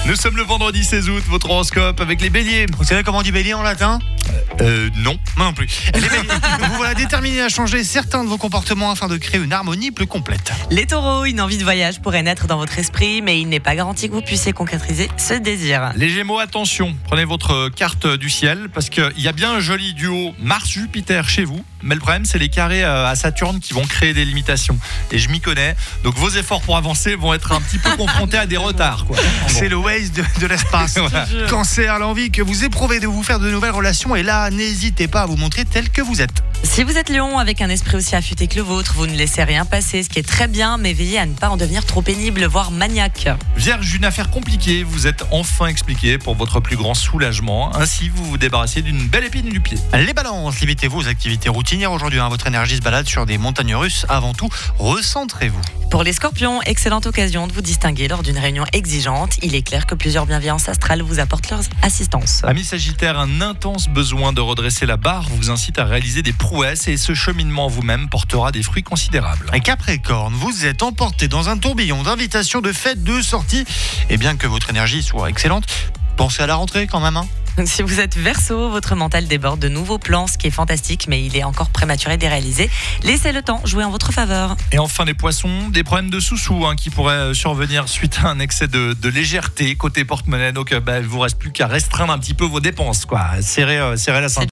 Nous sommes le vendredi 16 août, votre horoscope avec les béliers. Vous savez comment on dit bélier en latin ? Non. Moi non plus. Les béliers, vous voilà déterminés à changer certains de vos comportements afin de créer une harmonie plus complète. Les taureaux, une envie de voyage pourrait naître dans votre esprit, mais il n'est pas garanti que vous puissiez concrétiser ce désir. Les gémeaux, attention, prenez votre carte du ciel parce qu'il y a bien un joli duo Mars-Jupiter chez vous. Mais le problème, c'est les carrés à Saturne qui vont créer des limitations. Et je m'y connais. Donc vos efforts pour avancer vont être un petit peu confrontés à des retards, quoi. C'est le Waze de l'espace. Voilà. Cancer, l'envie que vous éprouvez de vous faire de nouvelles relations est là. N'hésitez pas à vous montrer tel que vous êtes. Si vous êtes lion, avec un esprit aussi affûté que le vôtre, vous ne laissez rien passer, ce qui est très bien, mais veillez à ne pas en devenir trop pénible, voire maniaque. Vierge, une affaire compliquée, vous êtes enfin expliqué pour votre plus grand soulagement. Ainsi, vous vous débarrassez d'une belle épine du pied. Les balances, limitez vos activités routinières aujourd'hui. Votre énergie se balade sur des montagnes russes. Avant tout, recentrez-vous. Pour les scorpions, excellente occasion de vous distinguer lors d'une réunion exigeante. Il est clair que plusieurs bienveillances astrales vous apportent leur assistance. Amis Sagittaire, un intense besoin de redresser la barre vous incite à réaliser des prouesses et ce cheminement en vous-même portera des fruits considérables. Et Capricorne, vous êtes emporté dans un tourbillon d'invitations, de fêtes, de sorties. Et bien que votre énergie soit excellente, pensez à la rentrée quand même. Si vous êtes Verseau, votre mental déborde de nouveaux plans, ce qui est fantastique, mais il est encore prématuré de les réaliser. Laissez le temps jouer en votre faveur. Et enfin les poissons, des problèmes de sous-sous qui pourraient survenir suite à un excès de légèreté côté porte-monnaie. Donc il vous reste plus qu'à restreindre un petit peu vos dépenses, quoi. Serrez la ceinture.